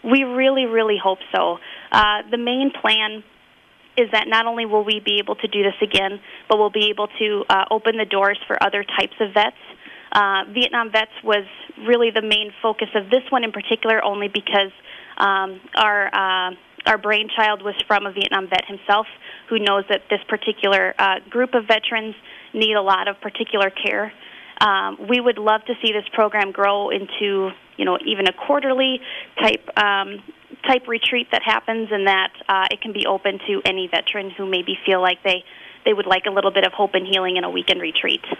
We really, really hope so. The main plan is that not only will we be able to do this again, but we'll be able to open the doors for other types of vets. Vietnam Vets was really the main focus of this one in particular, only because our brainchild was from a Vietnam vet himself, who knows that this particular group of veterans need a lot of particular care. We would love to see this program grow into, even a quarterly type retreat that happens, and that it can be open to any veteran who maybe feel like they would like a little bit of hope and healing in a weekend retreat.